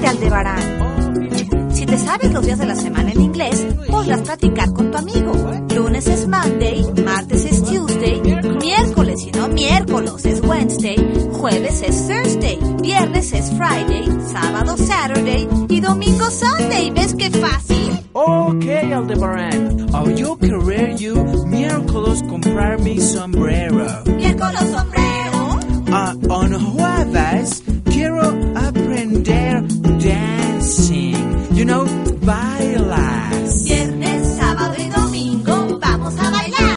Excelente, Aldebarán. Si te sabes los días de la semana en inglés, podrás practicar con tu amigo. Lunes es Monday, martes es Tuesday, miércoles y no miércoles es Wednesday, jueves es Thursday, viernes es Friday, sábado Saturday y domingo Sunday. ¿Ves qué fácil? Okay, Aldebaran. Yo querer you miércoles comprar mi sombrero. ¿Miércoles sombrero?